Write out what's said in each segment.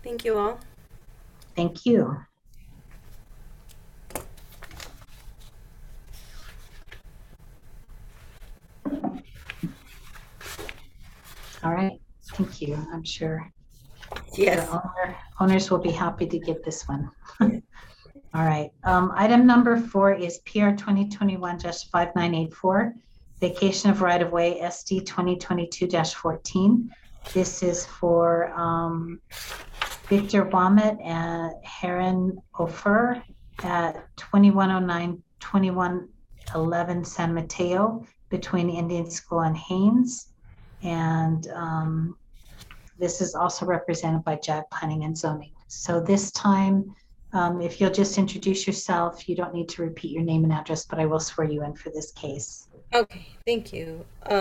Thank you all. Thank you. All right, thank you. I'm sure Yes. your owners will be happy to get this one. All right, item number 4 is PR 2021-5984, vacation of right-of-way SD 2022-14. This is for Victor Womit and Heron Ofer at 2109, 2111 San Mateo between Indian School and Haynes. And this is also represented by JAG Planning and Zoning. So this time, if you'll just introduce yourself, you don't need to repeat your name and address, but I will swear you in for this case. Okay, thank you.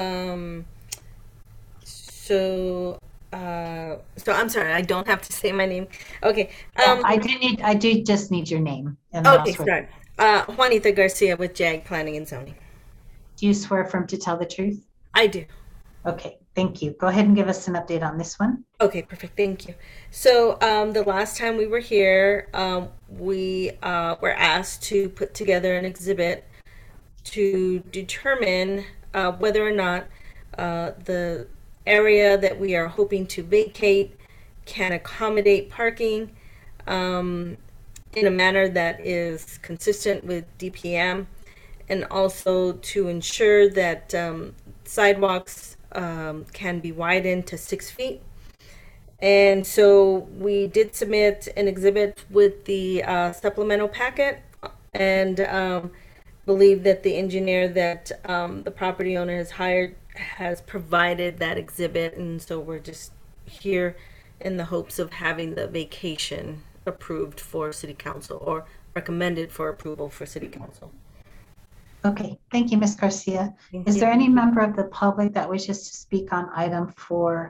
So I'm sorry, I don't have to say my name. Okay. I do just need your name, and then I'll Okay, swear. sorry. Juanita Garcia with JAG Planning and Zoning. Do you swear affirm to tell the truth? I do. Okay, thank you. Go ahead and give us an update on this one. Okay, perfect. Thank you. So the last time we were here, we were asked to put together an exhibit to determine whether or not the area that we are hoping to vacate can accommodate parking in a manner that is consistent with DPM, and also to ensure that sidewalks can be widened to 6 feet. And so we did submit an exhibit with the supplemental packet, and believe that the engineer that the property owner has hired has provided that exhibit. And so we're just here in the hopes of having the vacation approved for city council, or recommended for approval for city council. Okay, thank you, Ms. Garcia. Thank Is you. there any member of the public that wishes to speak on item 4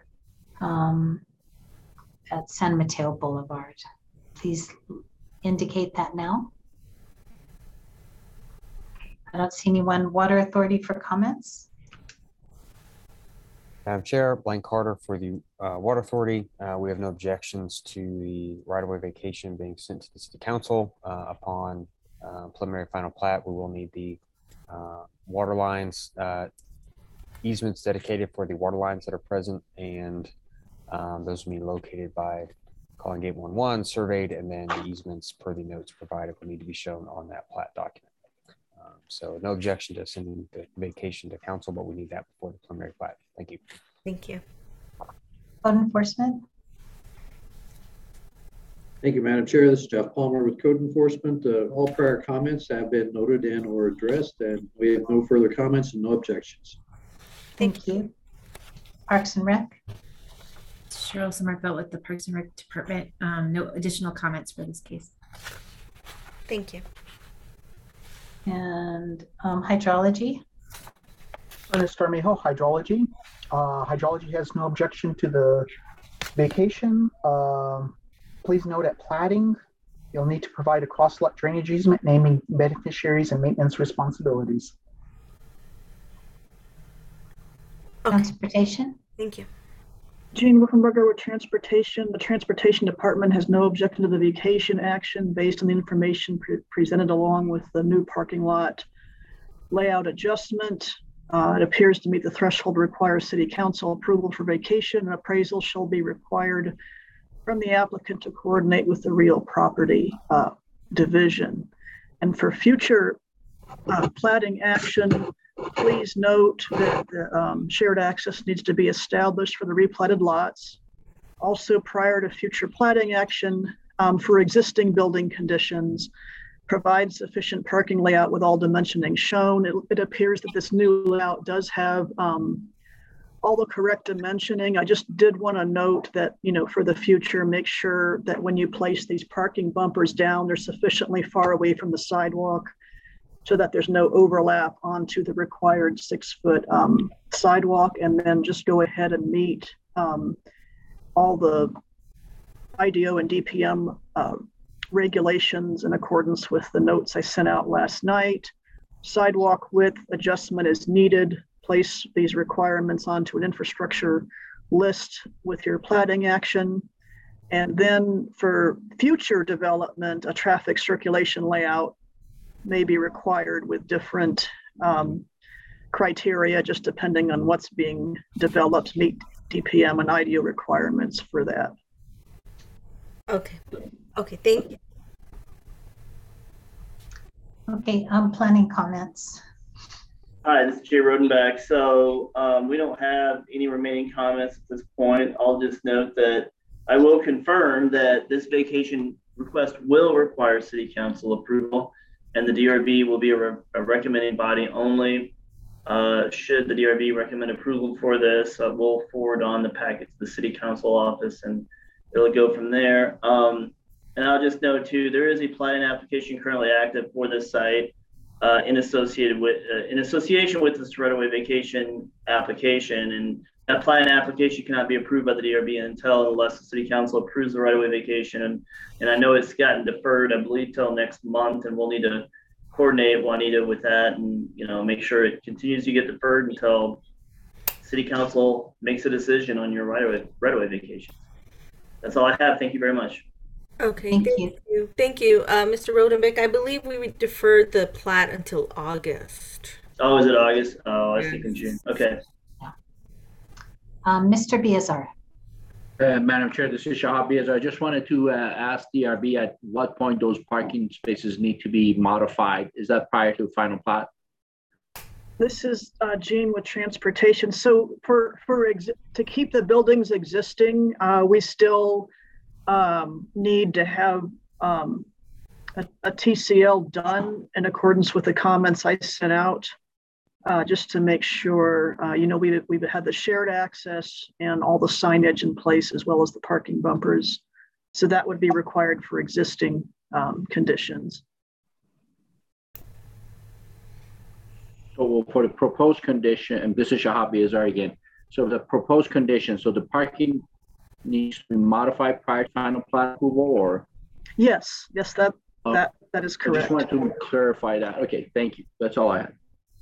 at San Mateo Boulevard? Please indicate that now. I don't see anyone. Water Authority for comments. Madam Chair, Blaine Carter for the Water Authority. We have no objections to the right-of-way vacation being sent to the City Council. Upon preliminary final plat, we will need the water lines, easements dedicated for the water lines that are present, and those will be located by calling Gate 11, surveyed, and then the easements per the notes provided will need to be shown on that plat document. So no objection to sending the vacation to council, but we need that before the preliminary plat. Thank you. Thank you. Code Enforcement. Thank you, Madam Chair. This is Jeff Palmer with Code Enforcement. All prior comments have been noted and or addressed, and we have no further comments and no objections. Thank you. Parks and Rec. Cheryl Sommerfeld with the Parks and Rec Department. No additional comments for this case. Thank you. And Hydrology. Ernest Armijo, Hydrology. Hydrology has no objection to the vacation. Please note at platting, you'll need to provide a cross-lot drainage easement naming beneficiaries and maintenance responsibilities. Okay. Transportation. Thank you. Gene Wolfenberger with Transportation. The Transportation Department has no objection to the vacation action based on the information presented along with the new parking lot layout adjustment. It appears to meet the threshold requires City Council approval for vacation. An appraisal shall be required from the applicant to coordinate with the real property division. And for future platting action, please note that the shared access needs to be established for the replatted lots. Also, prior to future platting action, for existing building conditions, provide sufficient parking layout with all dimensioning shown. It appears that this new layout does have all the correct dimensioning. I just did want to note that, for the future, make sure that when you place these parking bumpers down, they're sufficiently far away from the sidewalk so that there's no overlap onto the required 6-foot sidewalk, and then just go ahead and meet all the IDO and DPM regulations in accordance with the notes I sent out last night. Sidewalk width adjustment is needed. Place these requirements onto an infrastructure list with your platting action. And then for future development, a traffic circulation layout may be required with different criteria, just depending on what's being developed, meet DPM and IDO requirements for that. Okay. Okay, thank you. Okay, planning comments. Hi, this is Jay Rodenbeck. So we don't have any remaining comments at this point. I'll just note that I will confirm that this vacation request will require City Council approval, and the DRB will be a recommending body only. Should the DRB recommend approval for this, we'll forward on the packet to the City Council office, and it'll go from there. And I'll just note too, there is a planning application currently active for this site in association with this right-of-way vacation application. And that planning application cannot be approved by the DRB unless the City Council approves the right-of-way vacation. And I know it's gotten deferred, I believe, till next month, and we'll need to coordinate Juanita with that and make sure it continues to get deferred until City Council makes a decision on your right-of-way vacation. That's all I have. Thank you very much. Okay, Thank you. Thank you, Mr. Rodenbeck. I believe we deferred the plat until August. Oh, is it August? Oh, I was thinking June. Okay. Mr. Biazar. Madam Chair, this is Shahab Biazar. I just wanted to ask DRB at what point those parking spaces need to be modified. Is that prior to final plat? This is Jean with transportation. So to keep the buildings existing, we still need to have a TCL done in accordance with the comments I sent out, just to make sure, we've had the shared access and all the signage in place, as well as the parking bumpers. So that would be required for existing conditions. So for the proposed condition, and this is Shahab Biazar again. So the proposed condition, so the parking needs to be modified prior to final plat approval, or? Yes, that is correct. I just wanted to clarify that. Okay, thank you. That's all I had.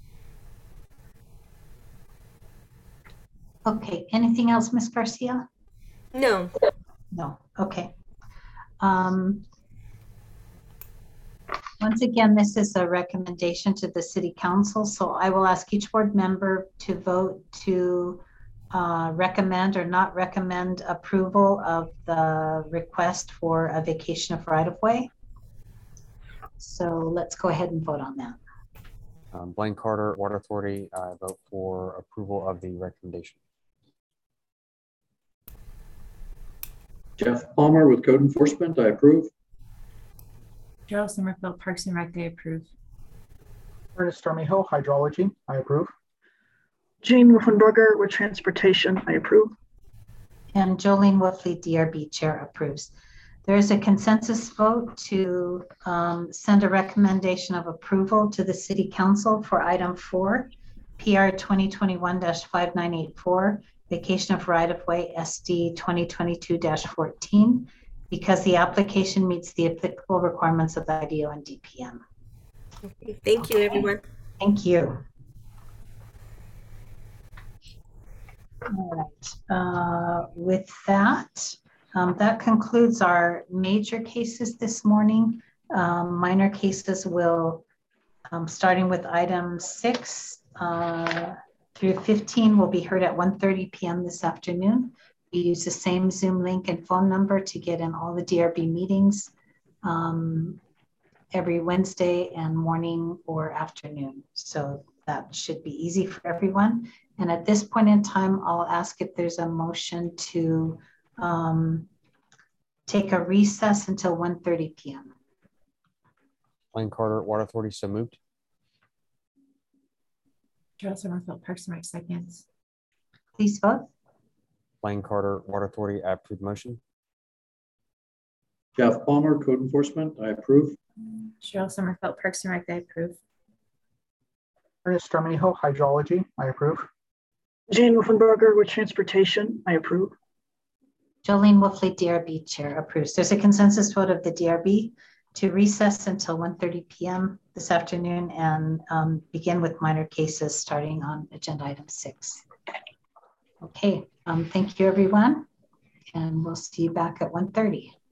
Okay, anything else, Ms. Garcia? No. No, okay. Once again, this is a recommendation to the City Council, so I will ask each board member to vote to recommend or not recommend approval of the request for a vacation of right-of-way. So let's go ahead and vote on that. Blaine Carter, Water Authority, I vote for approval of the recommendation. Jeff Palmer with Code Enforcement, I approve. Cheryl Summerfield, Parks and Rec, I approve. Ernest Armijo, Hydrology, I approve. Jean Wolfenberger with transportation, I approve. And Jolene Wolfley, DRB Chair, approves. There is a consensus vote to send a recommendation of approval to the City Council for item 4, PR 2021-5984, vacation of right-of-way SD 2022-14, because the application meets the applicable requirements of the IDO and DPM. Okay, thank you, everyone. Thank you. All right, with that, that concludes our major cases this morning. Minor cases will, starting with item 6 through 15, will be heard at 1:30 p.m. this afternoon. We use the same Zoom link and phone number to get in all the DRB meetings every Wednesday and morning or afternoon. So that should be easy for everyone. And at this point in time, I'll ask if there's a motion to take a recess until 1:30 p.m. Blaine Carter, Water Authority, so moved. Cheryl Summerfield, Parks and Rec, seconds. Please vote. Blaine Carter, Water Authority, I approve the motion. Jeff Palmer, Code Enforcement, I approve. Cheryl Summerfield, Parks and Rec, I approve. Ernest Armijo, Hydrology, I approve. Jean Wolfenberger with transportation, I approve. Jolene Wolfley, DRB Chair, approves. There's a consensus vote of the DRB to recess until 1:30 p.m. this afternoon and begin with minor cases starting on agenda item 6. Okay, thank you, everyone. And we'll see you back at 1:30.